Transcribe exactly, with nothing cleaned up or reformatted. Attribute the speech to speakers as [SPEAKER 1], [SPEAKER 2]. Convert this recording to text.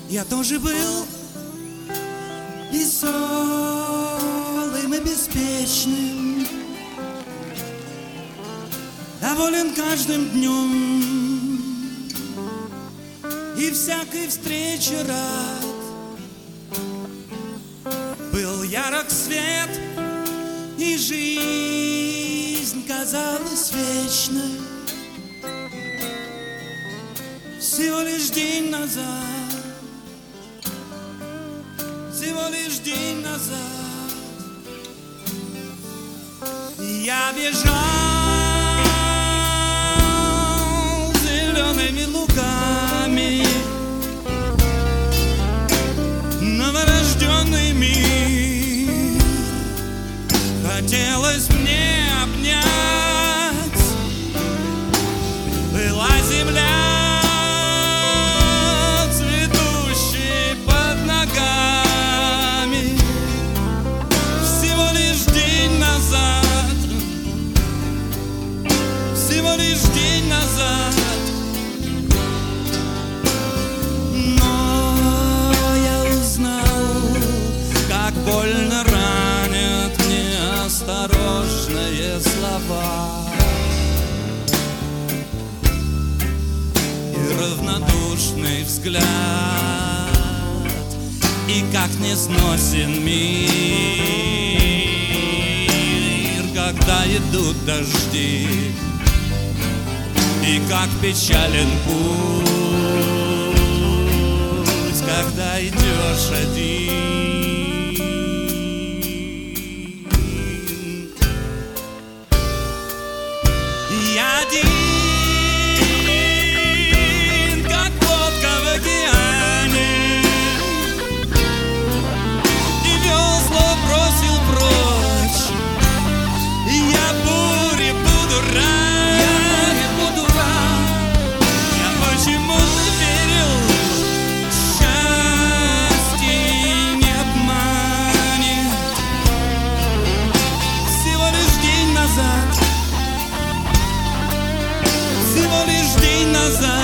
[SPEAKER 1] Я тоже был веселым и беспечным, доволен каждым днем и всякой встрече рад. Был ярок свет, и жизнь казалась вечной. Всего лишь день назад, всего лишь день назад я бежал зелеными лугами, новорожденный мир. Хотелось мне обнять, была земля цветущей под ногами. Всего лишь день назад, всего лишь день назад. Но я узнал, как больно ранят неосторожные слова и равнодушный взгляд, и как не сносен мир, когда идут дожди, и как печален путь, когда идешь один. Я один, как лодка в океане, и весла бросил прочь. Я буре буду рад, я буре буду рад. Я почему-то верил, счастье не обманет. Всего лишь день назад, всего лишь день назад